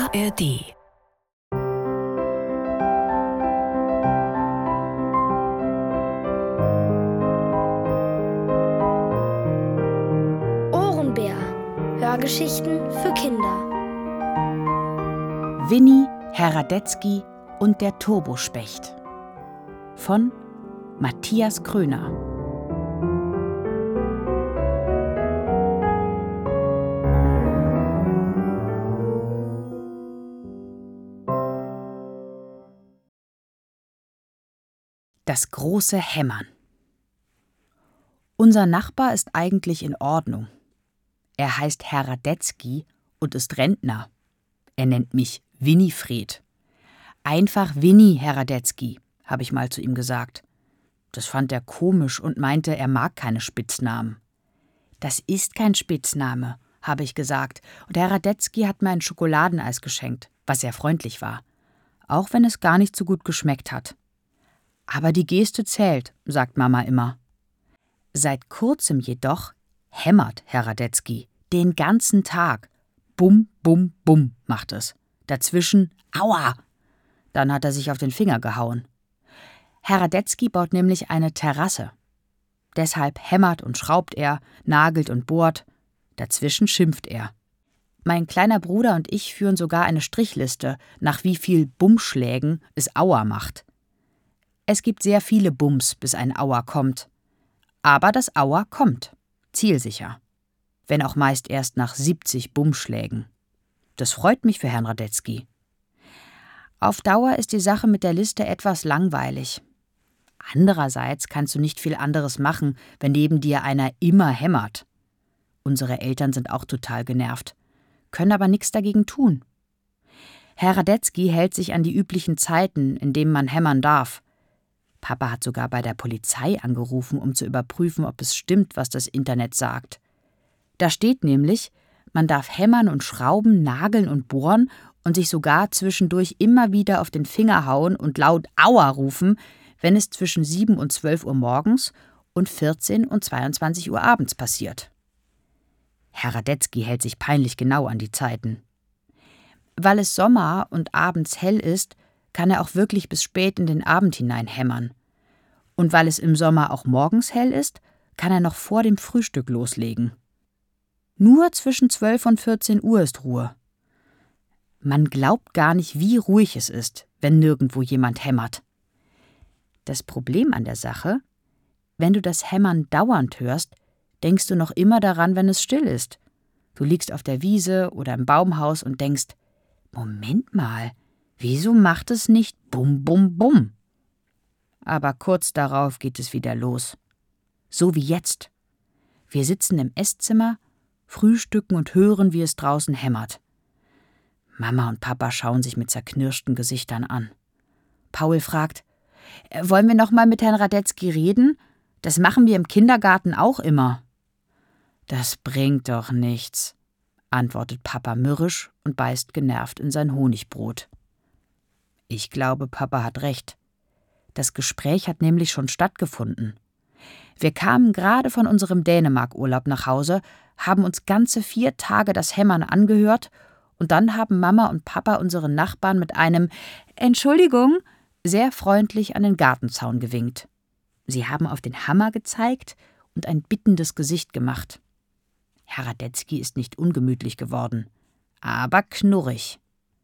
ARD. Ohrenbär. Hörgeschichten für Kinder. Winnie, Herr Radetzky und der Turbospecht von Matthias Kröner. Das große Hämmern. Unser Nachbar ist eigentlich in Ordnung. Er heißt Herr Radetzky und ist Rentner. Er nennt mich Winifred. Einfach Winnie, Herr Radetzky, habe ich mal zu ihm gesagt. Das fand er komisch und meinte, er mag keine Spitznamen. Das ist kein Spitzname, habe ich gesagt, und Herr Radetzky hat mir ein Schokoladeneis geschenkt, was sehr freundlich war, auch wenn es gar nicht so gut geschmeckt hat. Aber die Geste zählt, sagt Mama immer. Seit kurzem jedoch hämmert Herr Radetzky den ganzen Tag. Bum, bum, bum macht es. Dazwischen aua! Dann hat er sich auf den Finger gehauen. Herr Radetzky baut nämlich eine Terrasse. Deshalb hämmert und schraubt er, nagelt und bohrt. Dazwischen schimpft er. Mein kleiner Bruder und ich führen sogar eine Strichliste, nach wie viel Bummschlägen es Aua macht. Es gibt sehr viele Bums, bis ein Aua kommt. Aber das Aua kommt. Zielsicher. Wenn auch meist erst nach 70 Bummschlägen. Das freut mich für Herrn Radetzky. Auf Dauer ist die Sache mit der Liste etwas langweilig. Andererseits kannst du nicht viel anderes machen, wenn neben dir einer immer hämmert. Unsere Eltern sind auch total genervt, können aber nichts dagegen tun. Herr Radetzky hält sich an die üblichen Zeiten, in denen man hämmern darf. Papa hat sogar bei der Polizei angerufen, um zu überprüfen, ob es stimmt, was das Internet sagt. Da steht nämlich, man darf hämmern und schrauben, nageln und bohren und sich sogar zwischendurch immer wieder auf den Finger hauen und laut Aua rufen, wenn es zwischen 7 und 12 Uhr morgens und 14 und 22 Uhr abends passiert. Herr Radetzky hält sich peinlich genau an die Zeiten. Weil es Sommer und abends hell ist, kann er auch wirklich bis spät in den Abend hinein hämmern. Und weil es im Sommer auch morgens hell ist, kann er noch vor dem Frühstück loslegen. Nur zwischen 12 und 14 Uhr ist Ruhe. Man glaubt gar nicht, wie ruhig es ist, wenn nirgendwo jemand hämmert. Das Problem an der Sache: Wenn du das Hämmern dauernd hörst, denkst du noch immer daran, wenn es still ist. Du liegst auf der Wiese oder im Baumhaus und denkst, Moment mal, wieso macht es nicht bum, bum, bum? Aber kurz darauf geht es wieder los. So wie jetzt. Wir sitzen im Esszimmer, frühstücken und hören, wie es draußen hämmert. Mama und Papa schauen sich mit zerknirschten Gesichtern an. Paul fragt, wollen wir noch mal mit Herrn Radetzky reden? Das machen wir im Kindergarten auch immer. Das bringt doch nichts, antwortet Papa mürrisch und beißt genervt in sein Honigbrot. Ich glaube, Papa hat recht. Das Gespräch hat nämlich schon stattgefunden. Wir kamen gerade von unserem Dänemark-Urlaub nach Hause, haben uns ganze 4 Tage das Hämmern angehört und dann haben Mama und Papa unseren Nachbarn mit einem »Entschuldigung« sehr freundlich an den Gartenzaun gewinkt. Sie haben auf den Hammer gezeigt und ein bittendes Gesicht gemacht. Herr Radetzky ist nicht ungemütlich geworden, aber knurrig.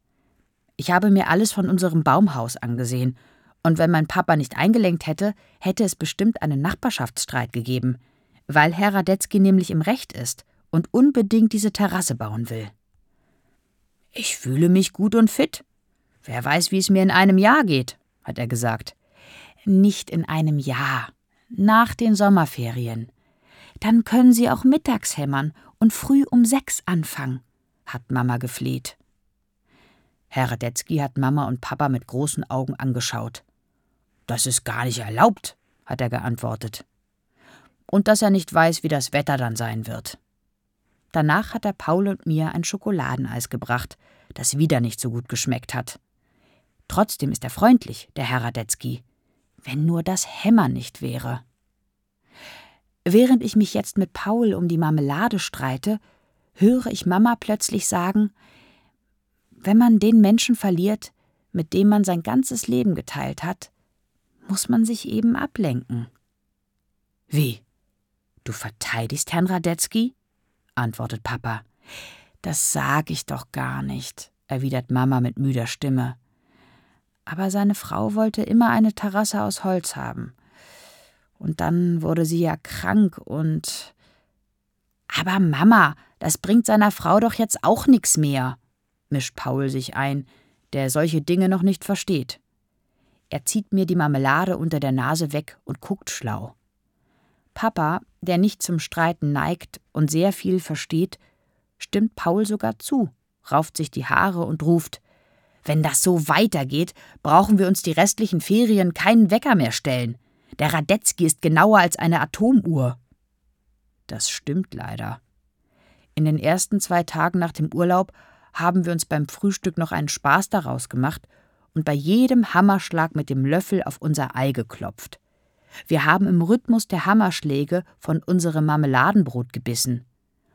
Ich habe mir alles von unserem Baumhaus angesehen, und wenn mein Papa nicht eingelenkt hätte, hätte es bestimmt einen Nachbarschaftsstreit gegeben, weil Herr Radetzky nämlich im Recht ist und unbedingt diese Terrasse bauen will. Ich fühle mich gut und fit. Wer weiß, wie es mir in einem Jahr geht, hat er gesagt. Nicht in einem Jahr, nach den Sommerferien. Dann können Sie auch mittags hämmern und früh um 6 anfangen, hat Mama gefleht. Herr Radetzky hat Mama und Papa mit großen Augen angeschaut. Das ist gar nicht erlaubt, hat er geantwortet. Und dass er nicht weiß, wie das Wetter dann sein wird. Danach hat er Paul und mir ein Schokoladeneis gebracht, das wieder nicht so gut geschmeckt hat. Trotzdem ist er freundlich, der Herr Radetzky. Wenn nur das Hämmern nicht wäre. Während ich mich jetzt mit Paul um die Marmelade streite, höre ich Mama plötzlich sagen, Wenn man den Menschen verliert, mit dem man sein ganzes Leben geteilt hat, muss man sich eben ablenken. »Wie? Du verteidigst Herrn Radetzky?« antwortet Papa. »Das sag ich doch gar nicht«, erwidert Mama mit müder Stimme. Aber seine Frau wollte immer eine Terrasse aus Holz haben. Und dann wurde sie ja krank und... »Aber Mama, das bringt seiner Frau doch jetzt auch nichts mehr«, mischt Paul sich ein, der solche Dinge noch nicht versteht. Er zieht mir die Marmelade unter der Nase weg und guckt schlau. Papa, der nicht zum Streiten neigt und sehr viel versteht, stimmt Paul sogar zu, rauft sich die Haare und ruft: »Wenn das so weitergeht, brauchen wir uns die restlichen Ferien keinen Wecker mehr stellen. Der Radetzky ist genauer als eine Atomuhr.« Das stimmt leider. In den ersten 2 Tagen nach dem Urlaub haben wir uns beim Frühstück noch einen Spaß daraus gemacht und bei jedem Hammerschlag mit dem Löffel auf unser Ei geklopft. Wir haben im Rhythmus der Hammerschläge von unserem Marmeladenbrot gebissen.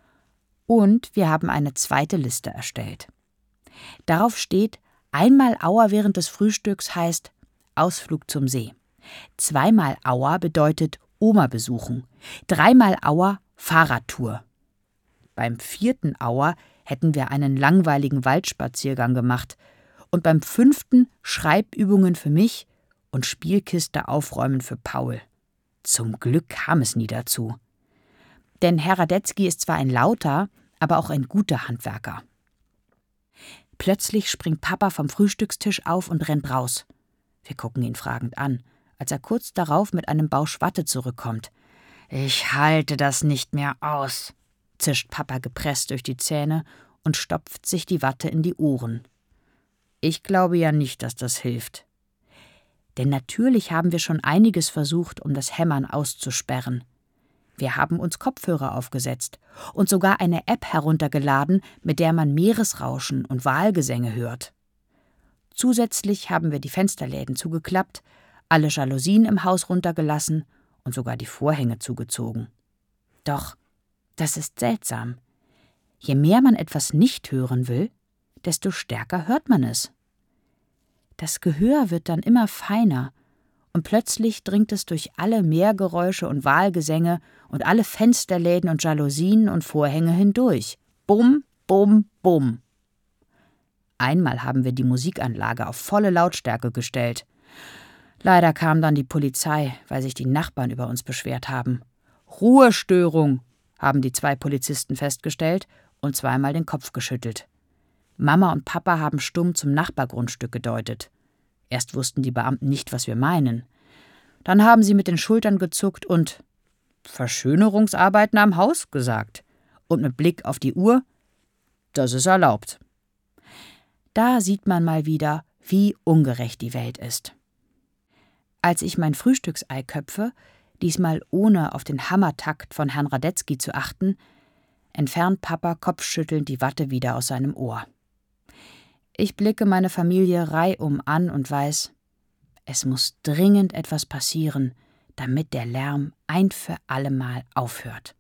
Und wir haben eine zweite Liste erstellt. Darauf steht: einmal Auer während des Frühstücks heißt Ausflug zum See. 2-mal Auer bedeutet Oma besuchen. 3-mal Auer Fahrradtour. Beim 4. Auer hätten wir einen langweiligen Waldspaziergang gemacht und beim 5. Schreibübungen für mich und Spielkiste aufräumen für Paul. Zum Glück kam es nie dazu. Denn Herr Radetzky ist zwar ein lauter, aber auch ein guter Handwerker. Plötzlich springt Papa vom Frühstückstisch auf und rennt raus. Wir gucken ihn fragend an, als er kurz darauf mit einem Bausch Watte zurückkommt. »Ich halte das nicht mehr aus«, zischt Papa gepresst durch die Zähne und stopft sich die Watte in die Ohren. Ich glaube ja nicht, dass das hilft. Denn natürlich haben wir schon einiges versucht, um das Hämmern auszusperren. Wir haben uns Kopfhörer aufgesetzt und sogar eine App heruntergeladen, mit der man Meeresrauschen und Walgesänge hört. Zusätzlich haben wir die Fensterläden zugeklappt, alle Jalousien im Haus runtergelassen und sogar die Vorhänge zugezogen. Doch, das ist seltsam. Je mehr man etwas nicht hören will, desto stärker hört man es. Das Gehör wird dann immer feiner und plötzlich dringt es durch alle Meergeräusche und Walgesänge und alle Fensterläden und Jalousien und Vorhänge hindurch. Bum, bum, bum. Einmal haben wir die Musikanlage auf volle Lautstärke gestellt. Leider kam dann die Polizei, weil sich die Nachbarn über uns beschwert haben. Ruhestörung, haben die 2 Polizisten festgestellt und 2-mal den Kopf geschüttelt. Mama und Papa haben stumm zum Nachbargrundstück gedeutet. Erst wussten die Beamten nicht, was wir meinen. Dann haben sie mit den Schultern gezuckt und »Verschönerungsarbeiten am Haus« gesagt. Und mit Blick auf die Uhr: »Das ist erlaubt.« Da sieht man mal wieder, wie ungerecht die Welt ist. Als ich mein Frühstücksei köpfe, diesmal ohne auf den Hammertakt von Herrn Radetzky zu achten, entfernt Papa kopfschüttelnd die Watte wieder aus seinem Ohr. Ich blicke meine Familie reihum an und weiß, es muss dringend etwas passieren, damit der Lärm ein für allemal aufhört.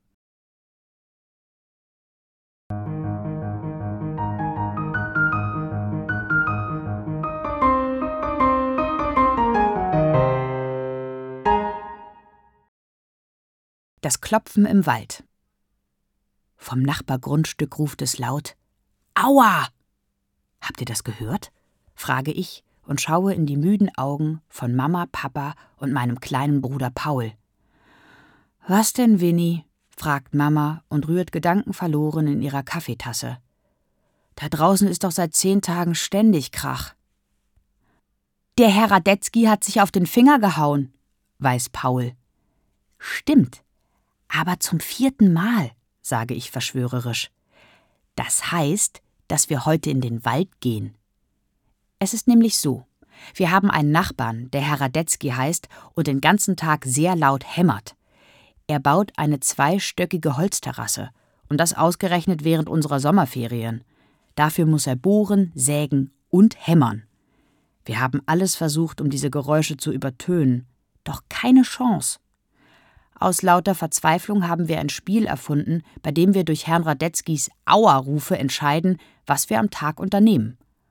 Das Klopfen im Wald. Vom Nachbargrundstück ruft es laut: »Aua!« »Habt ihr das gehört?« frage ich und schaue in die müden Augen von Mama, Papa und meinem kleinen Bruder Paul. »Was denn, Winnie?« fragt Mama und rührt gedankenverloren in ihrer Kaffeetasse. »Da draußen ist doch seit 10 Tagen ständig Krach.« »Der Herr Radetzky hat sich auf den Finger gehauen«, weiß Paul. »Stimmt, aber zum 4. Mal«, sage ich verschwörerisch. »Das heißt, dass wir heute in den Wald gehen.« Es ist nämlich so: Wir haben einen Nachbarn, der Herr Radetzky heißt und den ganzen Tag sehr laut hämmert. Er baut eine 2-stöckige Holzterrasse und das ausgerechnet während unserer Sommerferien. Dafür muss er bohren, sägen und hämmern. Wir haben alles versucht, um diese Geräusche zu übertönen, doch keine Chance. Aus lauter Verzweiflung haben wir ein Spiel erfunden, bei dem wir durch Herrn Radetzkys Aua-Rufe entscheiden, was wir am Tag unternehmen.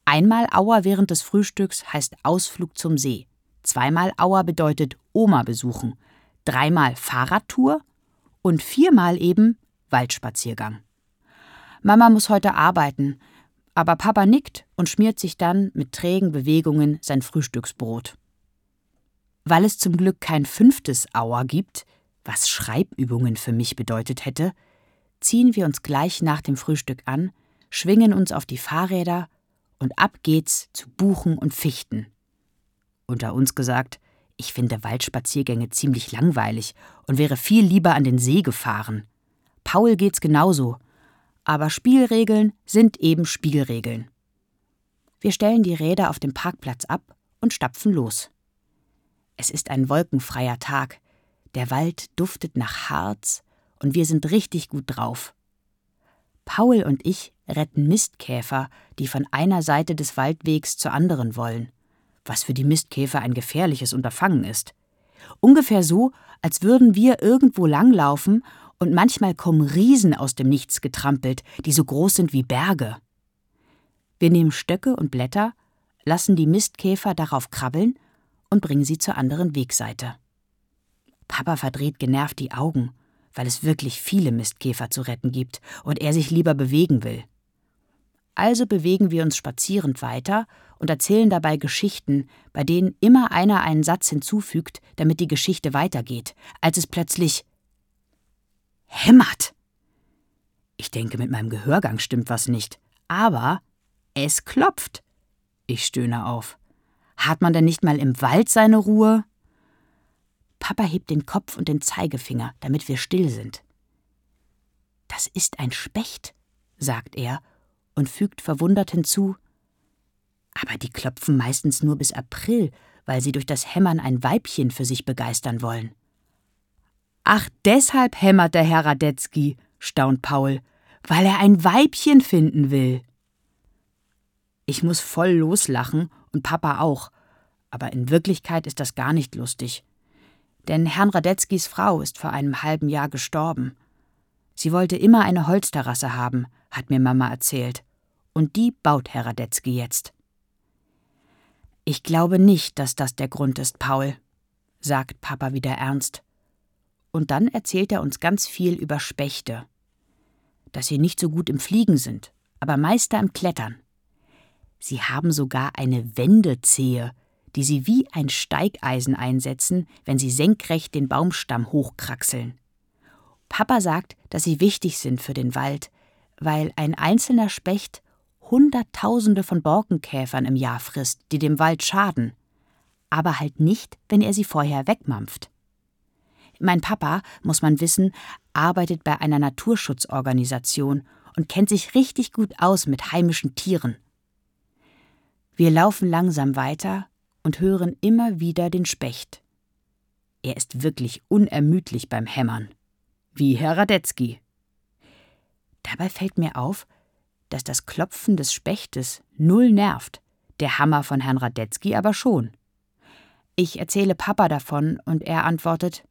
Einmal Aua während des Frühstücks heißt Ausflug zum See. Zweimal Aua bedeutet Oma besuchen. Dreimal Fahrradtour und viermal eben Waldspaziergang. Mama muss heute arbeiten, aber Papa nickt und schmiert sich dann mit trägen Bewegungen sein Frühstücksbrot. Weil es zum Glück kein 5. Aua gibt, was Schreibübungen für mich bedeutet hätte, ziehen wir uns gleich nach dem Frühstück an, schwingen uns auf die Fahrräder und ab geht's zu Buchen und Fichten. Unter uns gesagt, ich finde Waldspaziergänge ziemlich langweilig und wäre viel lieber an den See gefahren. Paul geht's genauso, aber Spielregeln sind eben Spielregeln. Wir stellen die Räder auf dem Parkplatz ab und stapfen los. Es ist ein wolkenfreier Tag, der Wald duftet nach Harz und wir sind richtig gut drauf. Paul und ich retten Mistkäfer, die von einer Seite des Waldwegs zur anderen wollen, was für die Mistkäfer ein gefährliches Unterfangen ist. Ungefähr so, als würden wir irgendwo langlaufen und manchmal kommen Riesen aus dem Nichts getrampelt, die so groß sind wie Berge. Wir nehmen Stöcke und Blätter, lassen die Mistkäfer darauf krabbeln und bringen sie zur anderen Wegseite. Papa verdreht genervt die Augen, weil es wirklich viele Mistkäfer zu retten gibt und er sich lieber bewegen will. Also bewegen wir uns spazierend weiter und erzählen dabei Geschichten, bei denen immer einer einen Satz hinzufügt, damit die Geschichte weitergeht, als es plötzlich hämmert. Ich denke, mit meinem Gehörgang stimmt was nicht, aber es klopft. Ich stöhne auf. Hat man denn nicht mal im Wald seine Ruhe? Papa hebt den Kopf und den Zeigefinger, damit wir still sind. Das ist ein Specht, sagt er und fügt verwundert hinzu. Aber die klopfen meistens nur bis April, weil sie durch das Hämmern ein Weibchen für sich begeistern wollen. Ach, deshalb hämmert der Herr Radetzky, staunt Paul, weil er ein Weibchen finden will. Ich muss voll loslachen und Papa auch, aber in Wirklichkeit ist das gar nicht lustig. Denn Herrn Radetzkys Frau ist vor einem halben Jahr gestorben. Sie wollte immer eine Holzterrasse haben, hat mir Mama erzählt. Und die baut Herr Radetzky jetzt. Ich glaube nicht, dass das der Grund ist, Paul, sagt Papa wieder ernst. Und dann erzählt er uns ganz viel über Spechte. Dass sie nicht so gut im Fliegen sind, aber Meister im Klettern. Sie haben sogar eine Wendezehe, die sie wie ein Steigeisen einsetzen, wenn sie senkrecht den Baumstamm hochkraxeln. Papa sagt, dass sie wichtig sind für den Wald, weil ein einzelner Specht Hunderttausende von Borkenkäfern im Jahr frisst, die dem Wald schaden. Aber halt nicht, wenn er sie vorher wegmampft. Mein Papa, muss man wissen, arbeitet bei einer Naturschutzorganisation und kennt sich richtig gut aus mit heimischen Tieren. Wir laufen langsam weiter und hören immer wieder den Specht. Er ist wirklich unermüdlich beim Hämmern. Wie Herr Radetzky. Dabei fällt mir auf, dass das Klopfen des Spechtes null nervt, der Hammer von Herrn Radetzky aber schon. Ich erzähle Papa davon und er antwortet: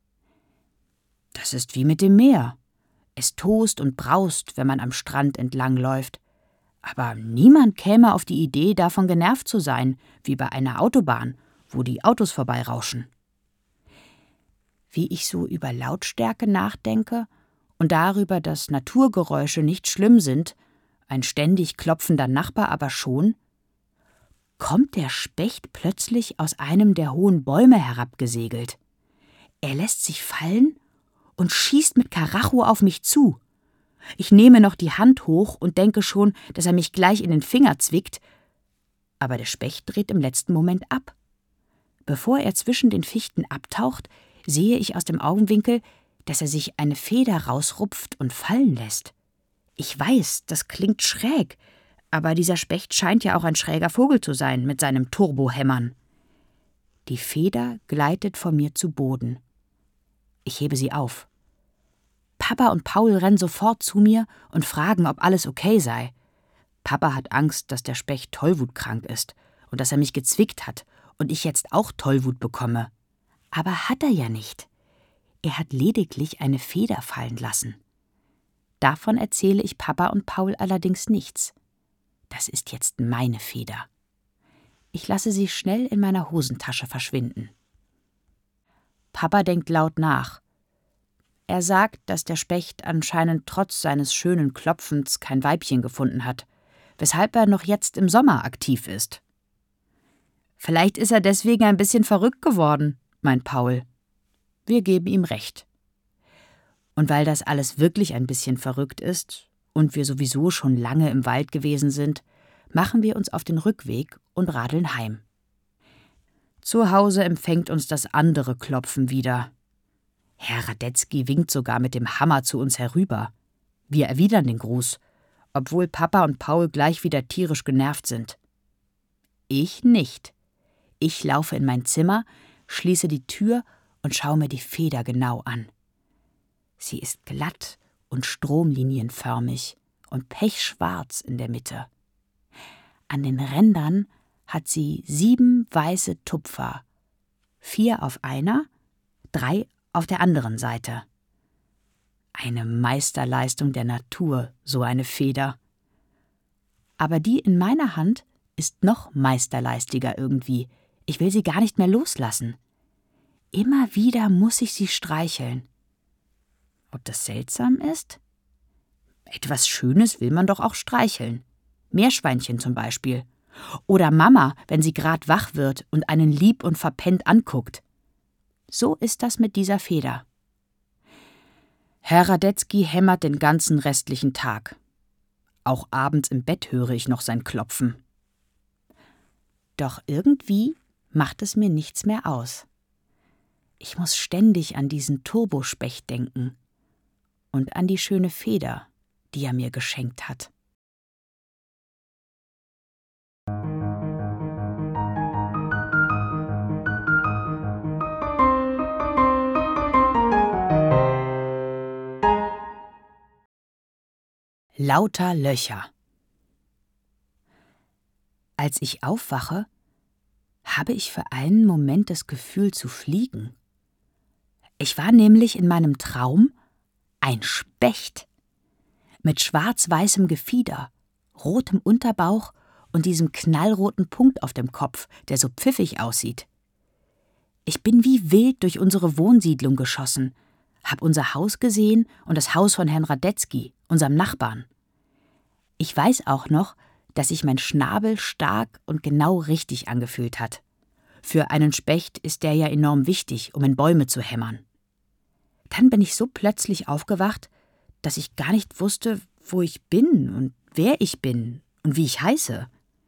Das ist wie mit dem Meer. Es tost und braust, wenn man am Strand entlang läuft. Aber niemand käme auf die Idee, davon genervt zu sein, wie bei einer Autobahn, wo die Autos vorbeirauschen. Wie ich so über Lautstärke nachdenke und darüber, dass Naturgeräusche nicht schlimm sind, ein ständig klopfender Nachbar aber schon, kommt der Specht plötzlich aus einem der hohen Bäume herabgesegelt. Er lässt sich fallen und schießt mit Karacho auf mich zu. Ich nehme noch die Hand hoch und denke schon, dass er mich gleich in den Finger zwickt, aber der Specht dreht im letzten Moment ab. Bevor er zwischen den Fichten abtaucht, sehe ich aus dem Augenwinkel, dass er sich eine Feder rausrupft und fallen lässt. Ich weiß, das klingt schräg, aber dieser Specht scheint ja auch ein schräger Vogel zu sein mit seinem Turbohämmern. Die Feder gleitet vor mir zu Boden. Ich hebe sie auf. Papa und Paul rennen sofort zu mir und fragen, ob alles okay sei. Papa hat Angst, dass der Specht tollwutkrank ist und dass er mich gezwickt hat und ich jetzt auch Tollwut bekomme. Aber hat er ja nicht. Er hat lediglich eine Feder fallen lassen. Davon erzähle ich Papa und Paul allerdings nichts. Das ist jetzt meine Feder. Ich lasse sie schnell in meiner Hosentasche verschwinden. Papa denkt laut nach. Er sagt, dass der Specht anscheinend trotz seines schönen Klopfens kein Weibchen gefunden hat, weshalb er noch jetzt im Sommer aktiv ist. Vielleicht ist er deswegen ein bisschen verrückt geworden, meint Paul. Wir geben ihm recht. Und weil das alles wirklich ein bisschen verrückt ist und wir sowieso schon lange im Wald gewesen sind, machen wir uns auf den Rückweg und radeln heim. Zu Hause empfängt uns das andere Klopfen wieder. Herr Radetzky winkt sogar mit dem Hammer zu uns herüber. Wir erwidern den Gruß, obwohl Papa und Paul gleich wieder tierisch genervt sind. Ich nicht. Ich laufe in mein Zimmer, schließe die Tür und schaue mir die Feder genau an. Sie ist glatt und stromlinienförmig und pechschwarz in der Mitte. An den Rändern hat sie 7 weiße Tupfer, 4 auf einer, 3 auf der anderen Seite. Eine Meisterleistung der Natur, so eine Feder. Aber die in meiner Hand ist noch meisterleistiger irgendwie. Ich will sie gar nicht mehr loslassen. Immer wieder muss ich sie streicheln. Ob das seltsam ist? Etwas Schönes will man doch auch streicheln. Meerschweinchen zum Beispiel. Oder Mama, wenn sie grad wach wird und einen lieb und verpennt anguckt. So ist das mit dieser Feder. Herr Radetzky hämmert den ganzen restlichen Tag. Auch abends im Bett höre ich noch sein Klopfen. Doch irgendwie macht es mir nichts mehr aus. Ich muss ständig an diesen Turbospecht denken und an die schöne Feder, die er mir geschenkt hat. Lauter Löcher. Als ich aufwache, habe ich für einen Moment das Gefühl zu fliegen. Ich war nämlich in meinem Traum ein Specht mit schwarz-weißem Gefieder, rotem Unterbauch und diesem knallroten Punkt auf dem Kopf, der so pfiffig aussieht. Ich bin wie wild durch unsere Wohnsiedlung geschossen, hab unser Haus gesehen und das Haus von Herrn Radetzky, unserem Nachbarn. Ich weiß auch noch, dass sich mein Schnabel stark und genau richtig angefühlt hat. Für einen Specht ist der ja enorm wichtig, um in Bäume zu hämmern. Dann bin ich so plötzlich aufgewacht, dass ich gar nicht wusste, wo ich bin und wer ich bin und wie ich heiße.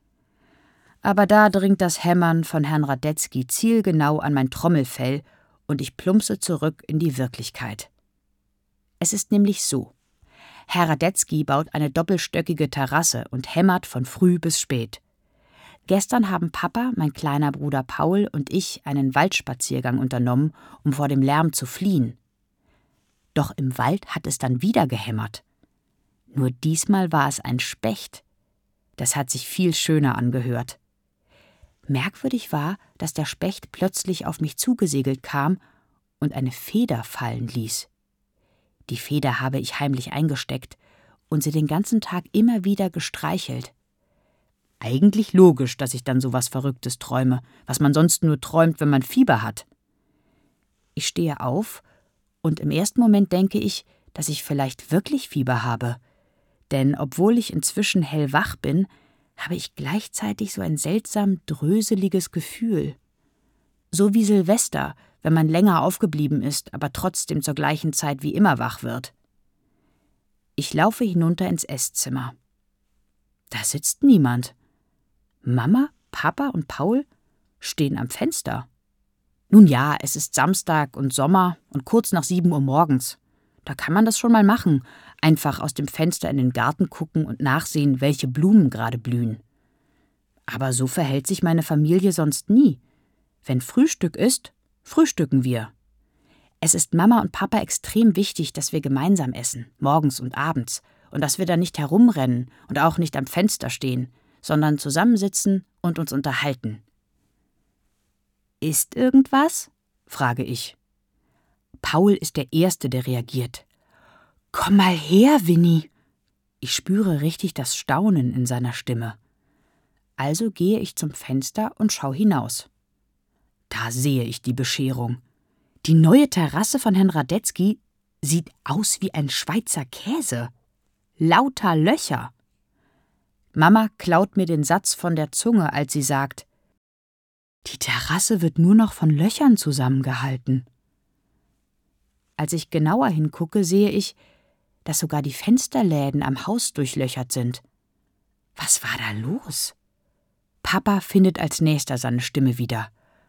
Aber da dringt das Hämmern von Herrn Radetzky zielgenau an mein Trommelfell und ich plumpse zurück in die Wirklichkeit. Es ist nämlich so: Herr Radetzky baut eine doppelstöckige Terrasse und hämmert von früh bis spät. Gestern haben Papa, mein kleiner Bruder Paul und ich einen Waldspaziergang unternommen, um vor dem Lärm zu fliehen. Doch im Wald hat es dann wieder gehämmert. Nur diesmal war es ein Specht. Das hat sich viel schöner angehört. Merkwürdig war, dass der Specht plötzlich auf mich zugesegelt kam und eine Feder fallen ließ. Die Feder habe ich heimlich eingesteckt und sie den ganzen Tag immer wieder gestreichelt. Eigentlich logisch, dass ich dann so was Verrücktes träume, was man sonst nur träumt, wenn man Fieber hat. Ich stehe auf und im ersten Moment denke ich, dass ich vielleicht wirklich Fieber habe. Denn obwohl ich inzwischen hellwach bin, habe ich gleichzeitig so ein seltsam dröseliges Gefühl. So wie Silvester, wenn man länger aufgeblieben ist, aber trotzdem zur gleichen Zeit wie immer wach wird. Ich laufe hinunter ins Esszimmer. Da sitzt niemand. Mama, Papa und Paul stehen am Fenster. Nun ja, es ist Samstag und Sommer und kurz nach 7 Uhr morgens. Da kann man das schon mal machen, einfach aus dem Fenster in den Garten gucken und nachsehen, welche Blumen gerade blühen. Aber so verhält sich meine Familie sonst nie. Wenn Frühstück ist, frühstücken wir. Es ist Mama und Papa extrem wichtig, dass wir gemeinsam essen, morgens und abends, und dass wir da nicht herumrennen und auch nicht am Fenster stehen, sondern zusammensitzen und uns unterhalten. »Ist irgendwas?« frage ich. Paul ist der Erste, der reagiert. »Komm mal her, Winnie!« Ich spüre richtig das Staunen in seiner Stimme. Also gehe ich zum Fenster und schaue hinaus. Da sehe ich die Bescherung. Die neue Terrasse von Herrn Radetzky sieht aus wie ein Schweizer Käse. Lauter Löcher. Mama klaut mir den Satz von der Zunge, als sie sagt: Die Terrasse wird nur noch von Löchern zusammengehalten. Als ich genauer hingucke, sehe ich, dass sogar die Fensterläden am Haus durchlöchert sind. Was war da los? Papa findet als nächster seine Stimme wieder.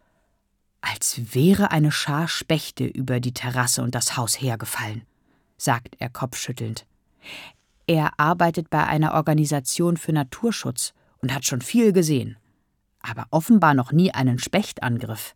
Als wäre eine Schar Spechte über die Terrasse und das Haus hergefallen, sagt er kopfschüttelnd. Er arbeitet bei einer Organisation für Naturschutz und hat schon viel gesehen, aber offenbar noch nie einen Spechtangriff.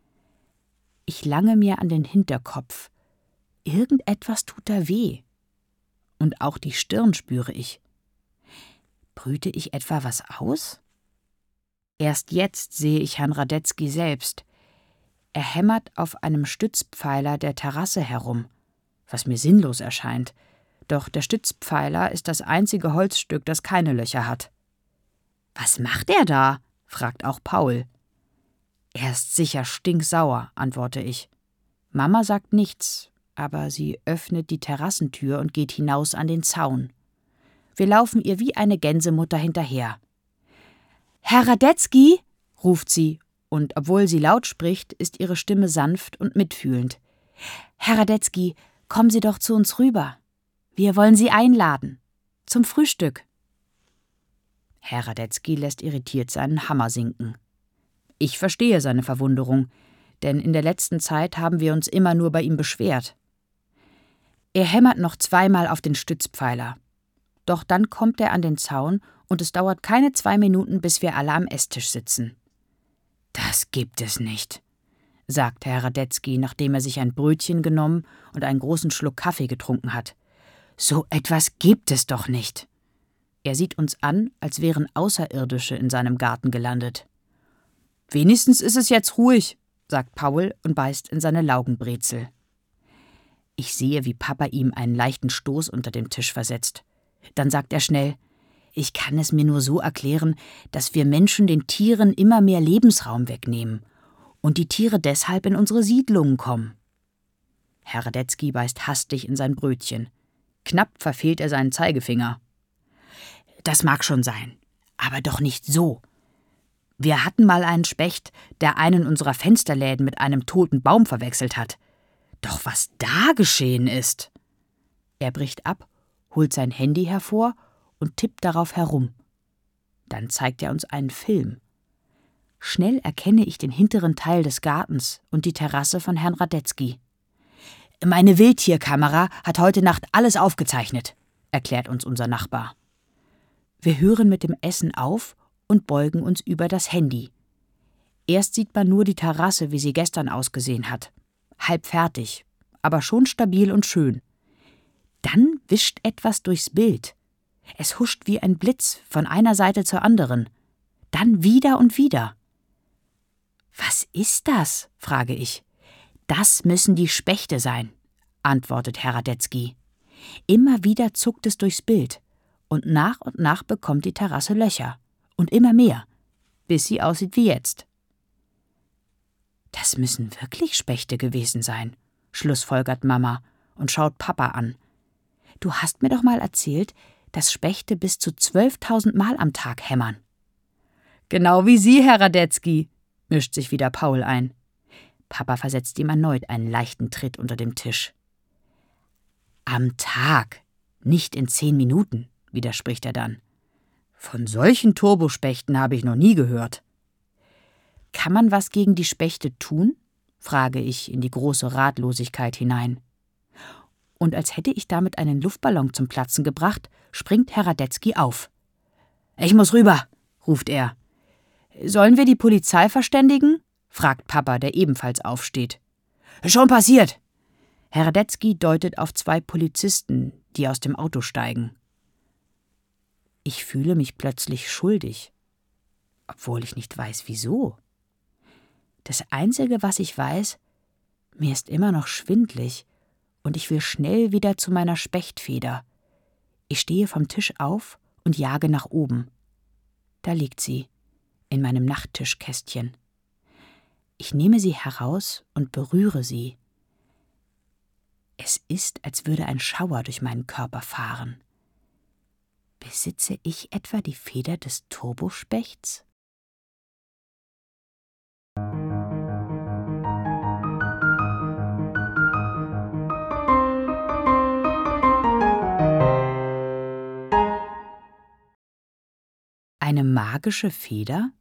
Ich lange mir an den Hinterkopf. Irgendetwas tut da weh. Und auch die Stirn spüre ich. Brüte ich etwa was aus? Erst jetzt sehe ich Herrn Radetzky selbst. Er hämmert auf einem Stützpfeiler der Terrasse herum, was mir sinnlos erscheint. Doch der Stützpfeiler ist das einzige Holzstück, das keine Löcher hat. »Was macht er da?« fragt auch Paul. »Er ist sicher stinksauer«, antworte ich. Mama sagt nichts, aber sie öffnet die Terrassentür und geht hinaus an den Zaun. Wir laufen ihr wie eine Gänsemutter hinterher. »Herr Radetzky«, ruft sie, und obwohl sie laut spricht, ist ihre Stimme sanft und mitfühlend. »Herr Radetzky, kommen Sie doch zu uns rüber. Wir wollen Sie einladen. Zum Frühstück.« Herr Radetzky lässt irritiert seinen Hammer sinken. Ich verstehe seine Verwunderung, denn in der letzten Zeit haben wir uns immer nur bei ihm beschwert. Er hämmert noch zweimal auf den Stützpfeiler. Doch dann kommt er an den Zaun und es dauert keine 2 Minuten, bis wir alle am Esstisch sitzen. »Das gibt es nicht«, sagt Herr Radetzky, nachdem er sich ein Brötchen genommen und einen großen Schluck Kaffee getrunken hat. »So etwas gibt es doch nicht.« Er sieht uns an, als wären Außerirdische in seinem Garten gelandet. »Wenigstens ist es jetzt ruhig«, sagt Paul und beißt in seine Laugenbrezel. Ich sehe, wie Papa ihm einen leichten Stoß unter dem Tisch versetzt. Dann sagt er schnell: »Ich kann es mir nur so erklären, dass wir Menschen den Tieren immer mehr Lebensraum wegnehmen und die Tiere deshalb in unsere Siedlungen kommen.« Herr Radetzky beißt hastig in sein Brötchen. Knapp verfehlt er seinen Zeigefinger. »Das mag schon sein, aber doch nicht so. Wir hatten mal einen Specht, der einen unserer Fensterläden mit einem toten Baum verwechselt hat. Doch was da geschehen ist!« Er bricht ab, holt sein Handy hervor und tippt darauf herum. Dann zeigt er uns einen Film. Schnell erkenne ich den hinteren Teil des Gartens und die Terrasse von Herrn Radetzky. »Meine Wildtierkamera hat heute Nacht alles aufgezeichnet«, erklärt uns unser Nachbar. Wir hören mit dem Essen auf und beugen uns über das Handy. Erst sieht man nur die Terrasse, wie sie gestern ausgesehen hat. Halb fertig, aber schon stabil und schön. Dann wischt etwas durchs Bild. Es huscht wie ein Blitz von einer Seite zur anderen. Dann wieder und wieder. »Was ist das?« frage ich. »Das müssen die Spechte sein«, antwortet Herr Radetzky. Immer wieder zuckt es durchs Bild und nach bekommt die Terrasse Löcher. Und immer mehr, bis sie aussieht wie jetzt. »Das müssen wirklich Spechte gewesen sein«, schlussfolgert Mama und schaut Papa an. »Du hast mir doch mal erzählt, dass Spechte bis zu 12.000 Mal am Tag hämmern.« »Genau wie Sie, Herr Radetzky«, mischt sich wieder Paul ein. Papa versetzt ihm erneut einen leichten Tritt unter dem Tisch. »Am Tag, nicht in 10 Minuten«, widerspricht er dann. »Von solchen Turbospechten habe ich noch nie gehört.« »Kann man was gegen die Spechte tun?« frage ich in die große Ratlosigkeit hinein. Und als hätte ich damit einen Luftballon zum Platzen gebracht, springt Herr Radetzky auf. »Ich muss rüber«, ruft er. »Sollen wir die Polizei verständigen?« fragt Papa, der ebenfalls aufsteht. »Schon passiert!« Herr Radetzky deutet auf 2 Polizisten, die aus dem Auto steigen. Ich fühle mich plötzlich schuldig, obwohl ich nicht weiß, wieso. Das Einzige, was ich weiß, mir ist immer noch schwindlig und ich will schnell wieder zu meiner Spechtfeder. Ich stehe vom Tisch auf und jage nach oben. Da liegt sie, in meinem Nachttischkästchen. Ich nehme sie heraus und berühre sie. Es ist, als würde ein Schauer durch meinen Körper fahren. Besitze ich etwa die Feder des Turbospechts? Eine magische Feder?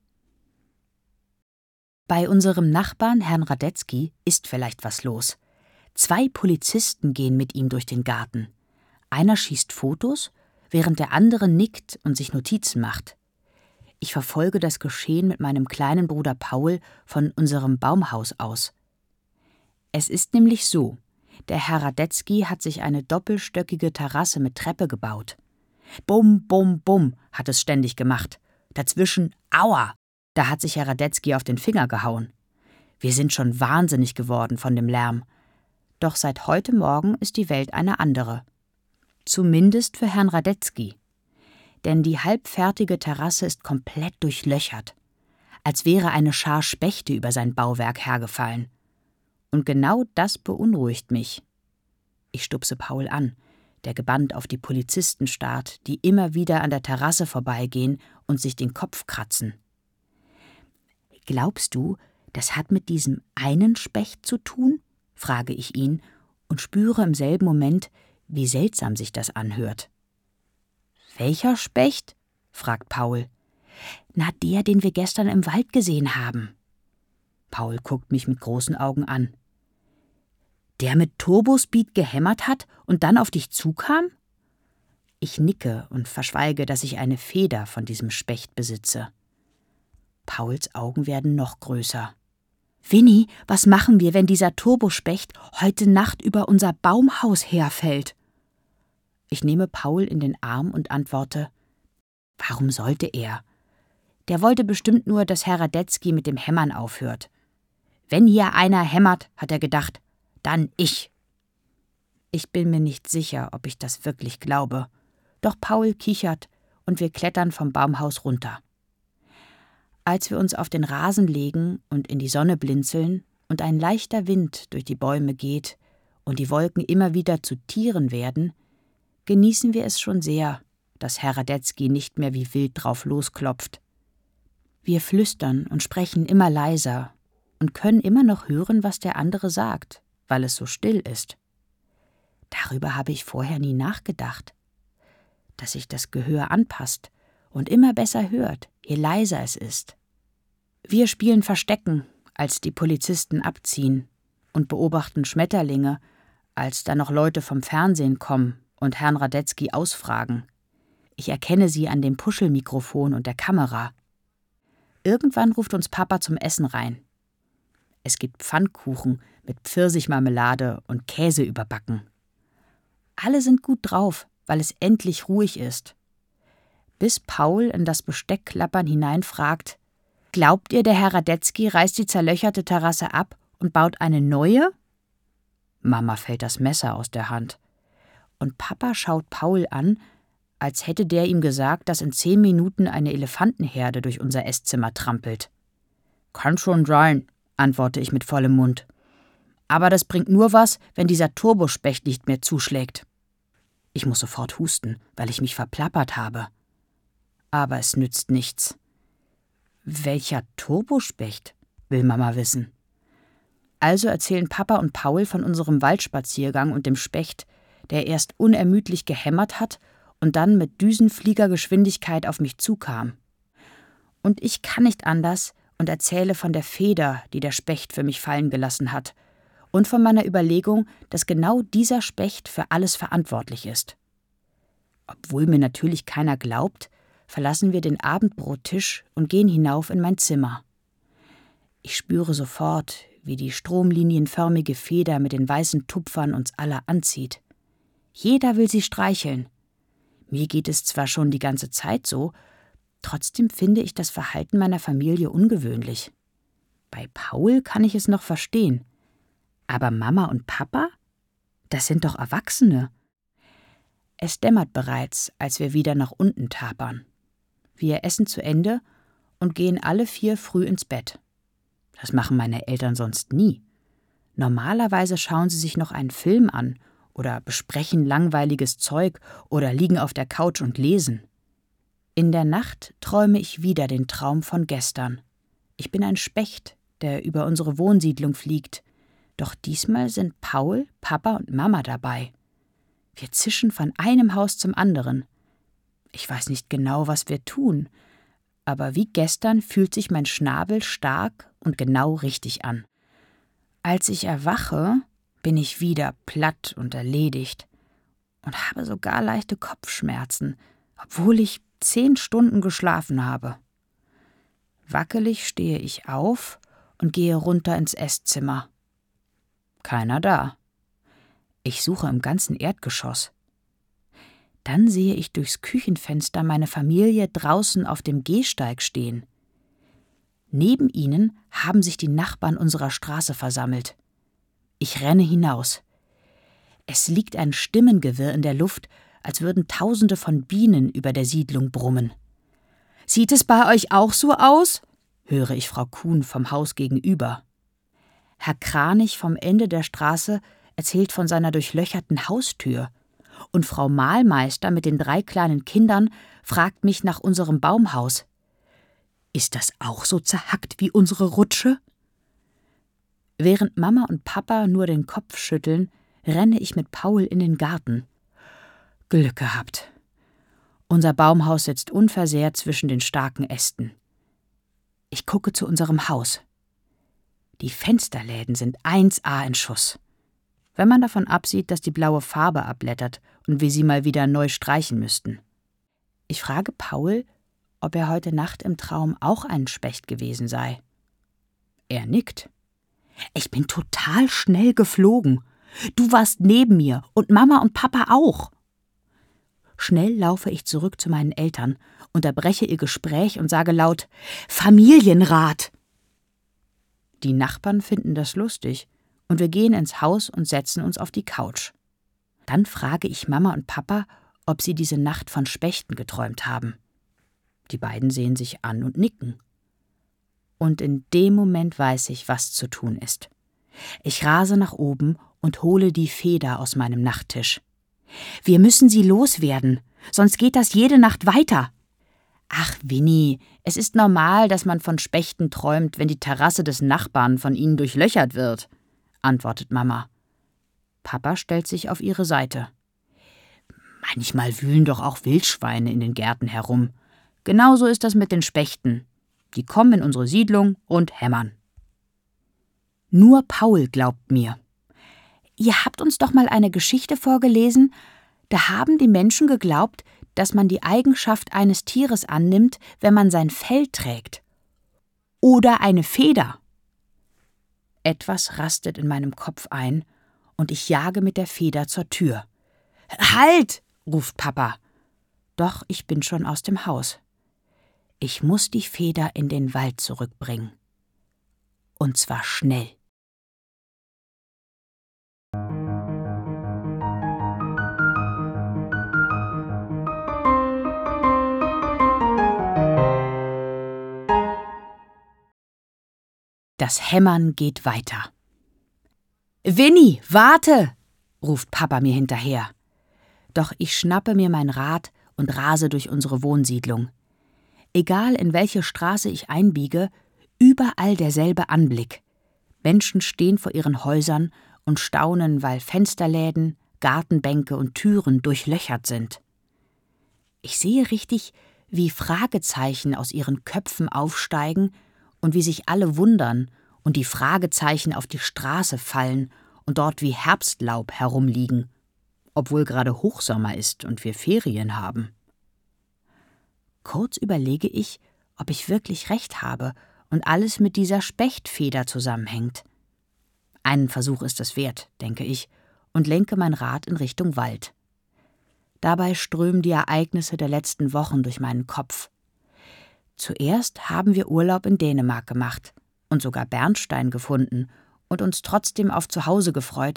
Bei unserem Nachbarn, Herrn Radetzky, ist vielleicht was los. 2 Polizisten gehen mit ihm durch den Garten. Einer schießt Fotos, während der andere nickt und sich Notizen macht. Ich verfolge das Geschehen mit meinem kleinen Bruder Paul von unserem Baumhaus aus. Es ist nämlich so, der Herr Radetzky hat sich eine doppelstöckige Terrasse mit Treppe gebaut. Bum, bum, bum, hat es ständig gemacht. Dazwischen, aua, da hat sich Herr Radetzky auf den Finger gehauen. Wir sind schon wahnsinnig geworden von dem Lärm. Doch seit heute Morgen ist die Welt eine andere. Zumindest für Herrn Radetzky. Denn die halbfertige Terrasse ist komplett durchlöchert. Als wäre eine Schar Spechte über sein Bauwerk hergefallen. Und genau das beunruhigt mich. Ich stupse Paul an, der gebannt auf die Polizisten starrt, die immer wieder an der Terrasse vorbeigehen und sich den Kopf kratzen. »Glaubst du, das hat mit diesem einen Specht zu tun?« frage ich ihn und spüre im selben Moment, wie seltsam sich das anhört. »Welcher Specht?« fragt Paul. »Na, der, den wir gestern im Wald gesehen haben.« Paul guckt mich mit großen Augen an. »Der mit Turbospeed gehämmert hat und dann auf dich zukam?« Ich nicke und verschweige, dass ich eine Feder von diesem Specht besitze. Pauls Augen werden noch größer. »Winnie, was machen wir, wenn dieser Turbospecht heute Nacht über unser Baumhaus herfällt?« Ich nehme Paul in den Arm und antworte, »Warum sollte er? Der wollte bestimmt nur, dass Herr Radetzky mit dem Hämmern aufhört. Wenn hier einer hämmert, hat er gedacht, dann ich.« Ich bin mir nicht sicher, ob ich das wirklich glaube. Doch Paul kichert und wir klettern vom Baumhaus runter. Als wir uns auf den Rasen legen und in die Sonne blinzeln und ein leichter Wind durch die Bäume geht und die Wolken immer wieder zu Tieren werden, genießen wir es schon sehr, dass Herr Radetzky nicht mehr wie wild drauf losklopft. Wir flüstern und sprechen immer leiser und können immer noch hören, was der andere sagt, weil es so still ist. Darüber habe ich vorher nie nachgedacht, dass sich das Gehör anpasst und immer besser hört, je leiser es ist. Wir spielen Verstecken, als die Polizisten abziehen, und beobachten Schmetterlinge, als da noch Leute vom Fernsehen kommen und Herrn Radetzky ausfragen. Ich erkenne sie an dem Puschelmikrofon und der Kamera. Irgendwann ruft uns Papa zum Essen rein. Es gibt Pfannkuchen mit Pfirsichmarmelade und Käse überbacken. Alle sind gut drauf, weil es endlich ruhig ist. Bis Paul in das Besteckklappern hinein fragt, »Glaubt ihr, der Herr Radetzky reißt die zerlöcherte Terrasse ab und baut eine neue?« Mama fällt das Messer aus der Hand. Und Papa schaut Paul an, als hätte der ihm gesagt, dass in 10 Minuten eine Elefantenherde durch unser Esszimmer trampelt. »Kann schon sein«, antworte ich mit vollem Mund. »Aber das bringt nur was, wenn dieser Turbospecht nicht mehr zuschlägt.« Ich muss sofort husten, weil ich mich verplappert habe. Aber es nützt nichts. »Welcher Turbospecht?« will Mama wissen. Also erzählen Papa und Paul von unserem Waldspaziergang und dem Specht, der erst unermüdlich gehämmert hat und dann mit Düsenfliegergeschwindigkeit auf mich zukam. Und ich kann nicht anders und erzähle von der Feder, die der Specht für mich fallen gelassen hat, und von meiner Überlegung, dass genau dieser Specht für alles verantwortlich ist. Obwohl mir natürlich keiner glaubt, verlassen wir den Abendbrottisch und gehen hinauf in mein Zimmer. Ich spüre sofort, wie die stromlinienförmige Feder mit den weißen Tupfern uns alle anzieht. Jeder will sie streicheln. Mir geht es zwar schon die ganze Zeit so, trotzdem finde ich das Verhalten meiner Familie ungewöhnlich. Bei Paul kann ich es noch verstehen. Aber Mama und Papa? Das sind doch Erwachsene. Es dämmert bereits, als wir wieder nach unten tapern. Wir essen zu Ende und gehen alle 4 früh ins Bett. Das machen meine Eltern sonst nie. Normalerweise schauen sie sich noch einen Film an oder besprechen langweiliges Zeug oder liegen auf der Couch und lesen. In der Nacht träume ich wieder den Traum von gestern. Ich bin ein Specht, der über unsere Wohnsiedlung fliegt. Doch diesmal sind Paul, Papa und Mama dabei. Wir zischen von einem Haus zum anderen. Ich weiß nicht genau, was wir tun, aber wie gestern fühlt sich mein Schnabel stark und genau richtig an. Als ich erwache, bin ich wieder platt und erledigt und habe sogar leichte Kopfschmerzen, obwohl ich 10 Stunden geschlafen habe. Wackelig stehe ich auf und gehe runter ins Esszimmer. Keiner da. Ich suche im ganzen Erdgeschoss. Dann sehe ich durchs Küchenfenster meine Familie draußen auf dem Gehsteig stehen. Neben ihnen haben sich die Nachbarn unserer Straße versammelt. Ich renne hinaus. Es liegt ein Stimmengewirr in der Luft, als würden Tausende von Bienen über der Siedlung brummen. »Sieht es bei euch auch so aus?« höre ich Frau Kuhn vom Haus gegenüber. Herr Kranich vom Ende der Straße erzählt von seiner durchlöcherten Haustür. Und Frau Mahlmeister mit den 3 kleinen Kindern fragt mich nach unserem Baumhaus. »Ist das auch so zerhackt wie unsere Rutsche?« Während Mama und Papa nur den Kopf schütteln, renne ich mit Paul in den Garten. Glück gehabt. Unser Baumhaus sitzt unversehrt zwischen den starken Ästen. Ich gucke zu unserem Haus. Die Fensterläden sind 1A in Schuss. Wenn man davon absieht, dass die blaue Farbe abblättert und wir sie mal wieder neu streichen müssten. Ich frage Paul, ob er heute Nacht im Traum auch ein Specht gewesen sei. Er nickt. »Ich bin total schnell geflogen. Du warst neben mir und Mama und Papa auch.« Schnell laufe ich zurück zu meinen Eltern, unterbreche ihr Gespräch und sage laut: »Familienrat!« Die Nachbarn finden das lustig und wir gehen ins Haus und setzen uns auf die Couch. Dann frage ich Mama und Papa, ob sie diese Nacht von Spechten geträumt haben. Die beiden sehen sich an und nicken. Und in dem Moment weiß ich, was zu tun ist. Ich rase nach oben und hole die Feder aus meinem Nachttisch. »Wir müssen sie loswerden, sonst geht das jede Nacht weiter.« »Ach, Winnie, es ist normal, dass man von Spechten träumt, wenn die Terrasse des Nachbarn von ihnen durchlöchert wird«, antwortet Mama. Papa stellt sich auf ihre Seite. »Manchmal wühlen doch auch Wildschweine in den Gärten herum. Genauso ist das mit den Spechten. Die kommen in unsere Siedlung und hämmern.« Nur Paul glaubt mir. »Ihr habt uns doch mal eine Geschichte vorgelesen. Da haben die Menschen geglaubt, dass man die Eigenschaft eines Tieres annimmt, wenn man sein Fell trägt. Oder eine Feder.« Etwas rastet in meinem Kopf ein und ich jage mit der Feder zur Tür. »Halt!« ruft Papa. Doch ich bin schon aus dem Haus. Ich muss die Feder in den Wald zurückbringen. Und zwar schnell. Das Hämmern geht weiter. »Winnie, warte!« ruft Papa mir hinterher. Doch ich schnappe mir mein Rad und rase durch unsere Wohnsiedlung. Egal in welche Straße ich einbiege, überall derselbe Anblick. Menschen stehen vor ihren Häusern und staunen, weil Fensterläden, Gartenbänke und Türen durchlöchert sind. Ich sehe richtig, wie Fragezeichen aus ihren Köpfen aufsteigen und wie sich alle wundern und die Fragezeichen auf die Straße fallen und dort wie Herbstlaub herumliegen, obwohl gerade Hochsommer ist und wir Ferien haben. Kurz überlege ich, ob ich wirklich recht habe und alles mit dieser Spechtfeder zusammenhängt. Einen Versuch ist es wert, denke ich, und lenke mein Rad in Richtung Wald. Dabei strömen die Ereignisse der letzten Wochen durch meinen Kopf. Zuerst haben wir Urlaub in Dänemark gemacht und sogar Bernstein gefunden und uns trotzdem auf Zuhause gefreut,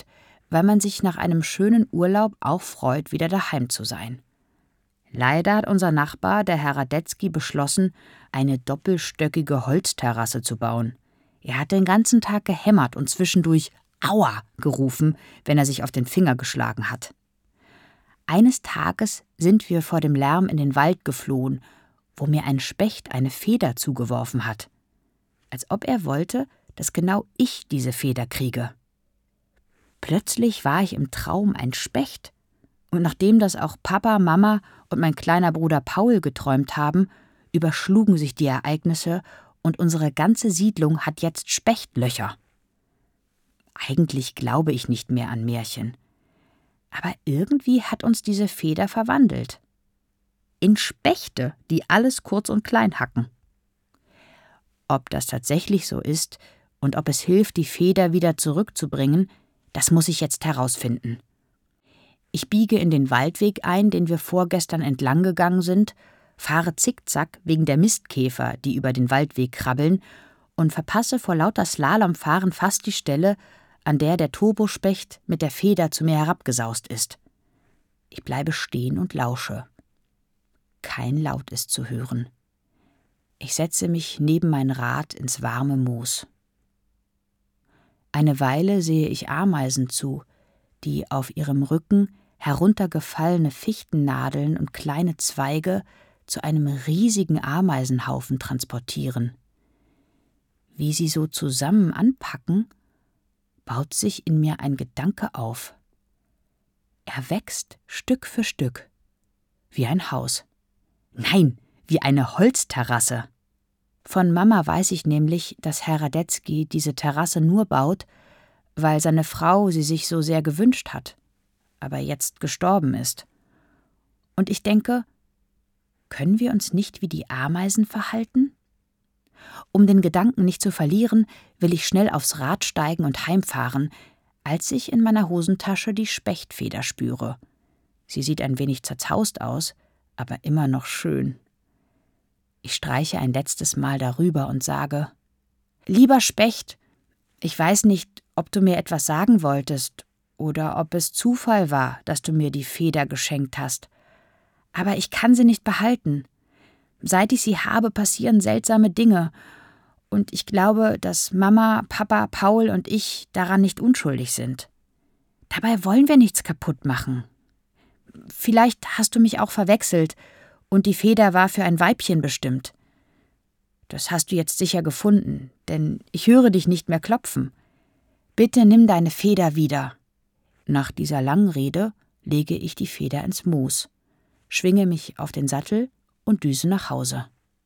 weil man sich nach einem schönen Urlaub auch freut, wieder daheim zu sein. Leider hat unser Nachbar, der Herr Radetzky, beschlossen, eine doppelstöckige Holzterrasse zu bauen. Er hat den ganzen Tag gehämmert und zwischendurch »Aua« gerufen, wenn er sich auf den Finger geschlagen hat. Eines Tages sind wir vor dem Lärm in den Wald geflohen, wo mir ein Specht eine Feder zugeworfen hat. Als ob er wollte, dass genau ich diese Feder kriege. Plötzlich war ich im Traum ein Specht. Und nachdem das auch Papa, Mama und mein kleiner Bruder Paul geträumt haben, überschlugen sich die Ereignisse und unsere ganze Siedlung hat jetzt Spechtlöcher. Eigentlich glaube ich nicht mehr an Märchen. Aber irgendwie hat uns diese Feder verwandelt. In Spechte, die alles kurz und klein hacken. Ob das tatsächlich so ist und ob es hilft, die Feder wieder zurückzubringen, das muss ich jetzt herausfinden. Ich biege in den Waldweg ein, den wir vorgestern entlang gegangen sind, fahre zickzack wegen der Mistkäfer, die über den Waldweg krabbeln, und verpasse vor lauter Slalomfahren fast die Stelle, an der der Turbospecht mit der Feder zu mir herabgesaust ist. Ich bleibe stehen und lausche. Kein Laut ist zu hören. Ich setze mich neben mein Rad ins warme Moos. Eine Weile sehe ich Ameisen zu, die auf ihrem Rücken heruntergefallene Fichtennadeln und kleine Zweige zu einem riesigen Ameisenhaufen transportieren. Wie sie so zusammen anpacken, baut sich in mir ein Gedanke auf. Er wächst Stück für Stück, wie ein Haus. Nein, wie eine Holzterrasse. Von Mama weiß ich nämlich, dass Herr Radetzky diese Terrasse nur baut, weil seine Frau sie sich so sehr gewünscht hat, aber jetzt gestorben ist. Und ich denke, können wir uns nicht wie die Ameisen verhalten? Um den Gedanken nicht zu verlieren, will ich schnell aufs Rad steigen und heimfahren, als ich in meiner Hosentasche die Spechtfeder spüre. Sie sieht ein wenig zerzaust aus, aber immer noch schön. Ich streiche ein letztes Mal darüber und sage: »Lieber Specht, ich weiß nicht, ob du mir etwas sagen wolltest oder ob es Zufall war, dass du mir die Feder geschenkt hast. Aber ich kann sie nicht behalten. Seit ich sie habe, passieren seltsame Dinge. Und ich glaube, dass Mama, Papa, Paul und ich daran nicht unschuldig sind. Dabei wollen wir nichts kaputt machen. Vielleicht hast du mich auch verwechselt und die Feder war für ein Weibchen bestimmt. Das hast du jetzt sicher gefunden, denn ich höre dich nicht mehr klopfen. Bitte nimm deine Feder wieder.« Nach dieser langen Rede lege ich die Feder ins Moos, schwinge mich auf den Sattel und düse nach Hause.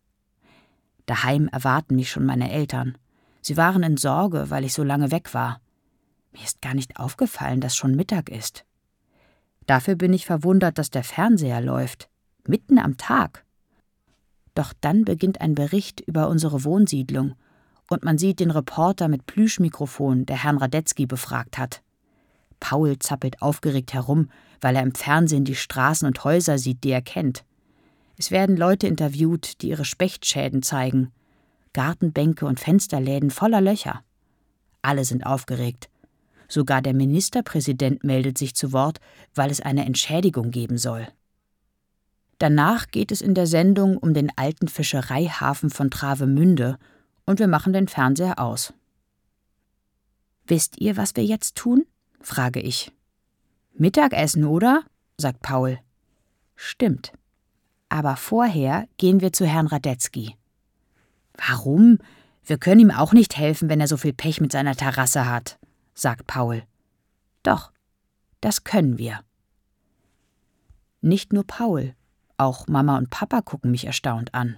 Daheim erwarten mich schon meine Eltern. Sie waren in Sorge, weil ich so lange weg war. Mir ist gar nicht aufgefallen, dass schon Mittag ist. Dafür bin ich verwundert, dass der Fernseher läuft, mitten am Tag. Doch dann beginnt ein Bericht über unsere Wohnsiedlung und man sieht den Reporter mit Plüschmikrofon, der Herrn Radetzky befragt hat. Paul zappelt aufgeregt herum, weil er im Fernsehen die Straßen und Häuser sieht, die er kennt. Es werden Leute interviewt, die ihre Spechtschäden zeigen. Gartenbänke und Fensterläden voller Löcher. Alle sind aufgeregt. Sogar der Ministerpräsident meldet sich zu Wort, weil es eine Entschädigung geben soll. Danach geht es in der Sendung um den alten Fischereihafen von Travemünde und wir machen den Fernseher aus. »Wisst ihr, was wir jetzt tun?« frage ich. »Mittagessen, oder?« sagt Paul. »Stimmt. Aber vorher gehen wir zu Herrn Radetzky.« »Warum? Wir können ihm auch nicht helfen, wenn er so viel Pech mit seiner Terrasse hat«, sagt Paul. »Doch, das können wir.« Nicht nur Paul, auch Mama und Papa gucken mich erstaunt an.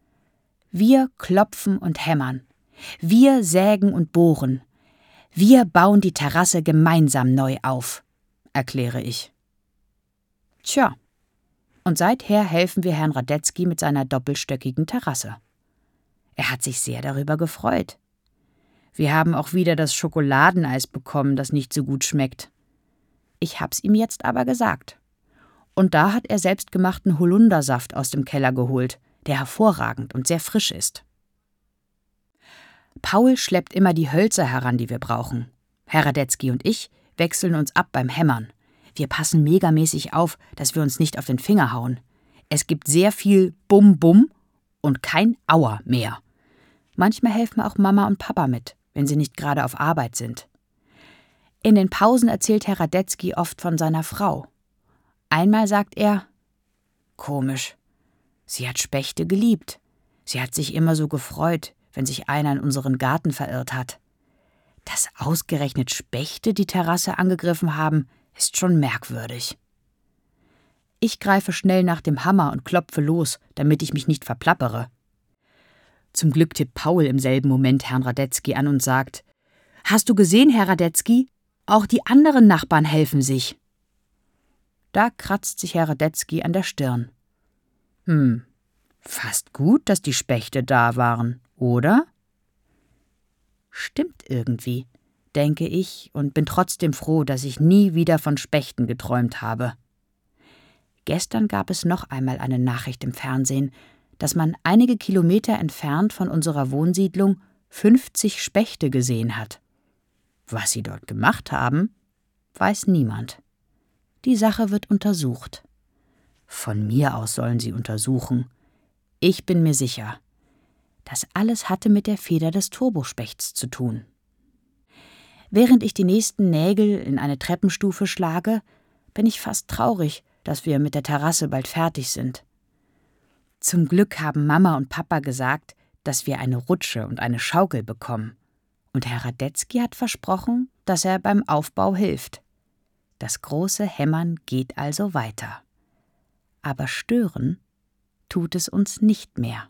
Wir klopfen und hämmern. Wir sägen und bohren. Wir bauen die Terrasse gemeinsam neu auf, erkläre ich. Tja, und seither helfen wir Herrn Radetzky mit seiner doppelstöckigen Terrasse. Er hat sich sehr darüber gefreut. Wir haben auch wieder das Schokoladeneis bekommen, das nicht so gut schmeckt. Ich hab's ihm jetzt aber gesagt. Und da hat er selbstgemachten Holundersaft aus dem Keller geholt, der hervorragend und sehr frisch ist. Paul schleppt immer die Hölzer heran, die wir brauchen. Herr Radetzky und ich wechseln uns ab beim Hämmern. Wir passen megamäßig auf, dass wir uns nicht auf den Finger hauen. Es gibt sehr viel Bum-Bum und kein Aua mehr. Manchmal helfen auch Mama und Papa mit, wenn sie nicht gerade auf Arbeit sind. In den Pausen erzählt Herr Radetzky oft von seiner Frau. Einmal sagt er: Komisch, sie hat Spechte geliebt. Sie hat sich immer so gefreut, wenn sich einer in unseren Garten verirrt hat. Dass ausgerechnet Spechte die Terrasse angegriffen haben, ist schon merkwürdig. Ich greife schnell nach dem Hammer und klopfe los, damit ich mich nicht verplappere. Zum Glück tippt Paul im selben Moment Herrn Radetzky an und sagt: »Hast du gesehen, Herr Radetzky? Auch die anderen Nachbarn helfen sich.« Da kratzt sich Herr Radetzky an der Stirn. Fast gut, dass die Spechte da waren, oder? Stimmt irgendwie, denke ich und bin trotzdem froh, dass ich nie wieder von Spechten geträumt habe. Gestern gab es noch einmal eine Nachricht im Fernsehen, dass man einige Kilometer entfernt von unserer Wohnsiedlung 50 Spechte gesehen hat. Was sie dort gemacht haben, weiß niemand. Die Sache wird untersucht. Von mir aus sollen sie untersuchen. Ich bin mir sicher, das alles hatte mit der Feder des Turbospechts zu tun. Während ich die nächsten Nägel in eine Treppenstufe schlage, bin ich fast traurig, dass wir mit der Terrasse bald fertig sind. Zum Glück haben Mama und Papa gesagt, dass wir eine Rutsche und eine Schaukel bekommen. Und Herr Radetzky hat versprochen, dass er beim Aufbau hilft. Das große Hämmern geht also weiter. Aber stören tut es uns nicht mehr.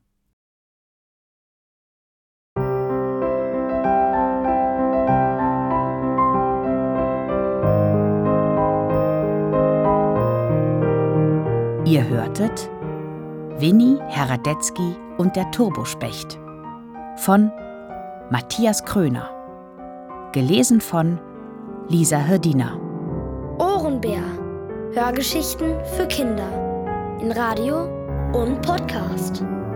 Ihr hörtet Winnie, Herr Radetzky und der Turbospecht von Matthias Kröner. Gelesen von Lisa Hirdina. Ohrenbär. Hörgeschichten für Kinder. In Radio und Podcast.